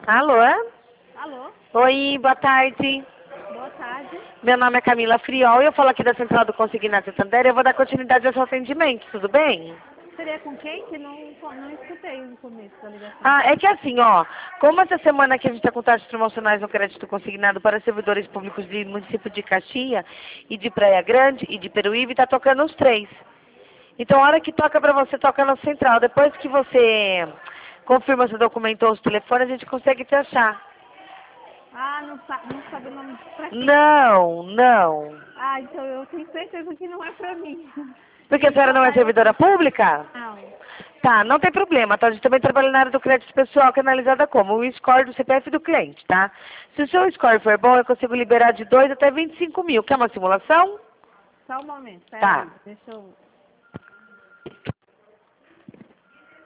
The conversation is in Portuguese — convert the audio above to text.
Alô? Alô, Oi, boa tarde. boa tarde. Meu nome é Camila Friol e eu falo aqui da Central do Consignado Santander. Eu vou dar continuidade ao seu atendimento, tudo bem? Seria com quem? Que não escutei no começo da ligação. Ah, é que assim, ó, como essa semana aqui a gente está com taxas promocionais no crédito consignado para servidores públicos de município de Caxias e de Praia Grande e de Peruíbe, tá tocando os três. Então, a hora que toca para você, toca na Central. Depois que você confirma se documentou os telefones, a gente consegue te achar. Ah, não sabe o nome pra quem? Não. Ah, então eu tenho certeza que não é pra mim. Porque a Quem senhora não é toca é servidora outra. pública? Não. Tá, não tem problema, tá? A gente também trabalha na área do crédito pessoal, que é analisada como o score do CPF do cliente, tá? Se o seu score for bom, eu consigo liberar de 2 até 25 mil. Quer uma simulação? Só um momento, Tá. peraí. Deixa eu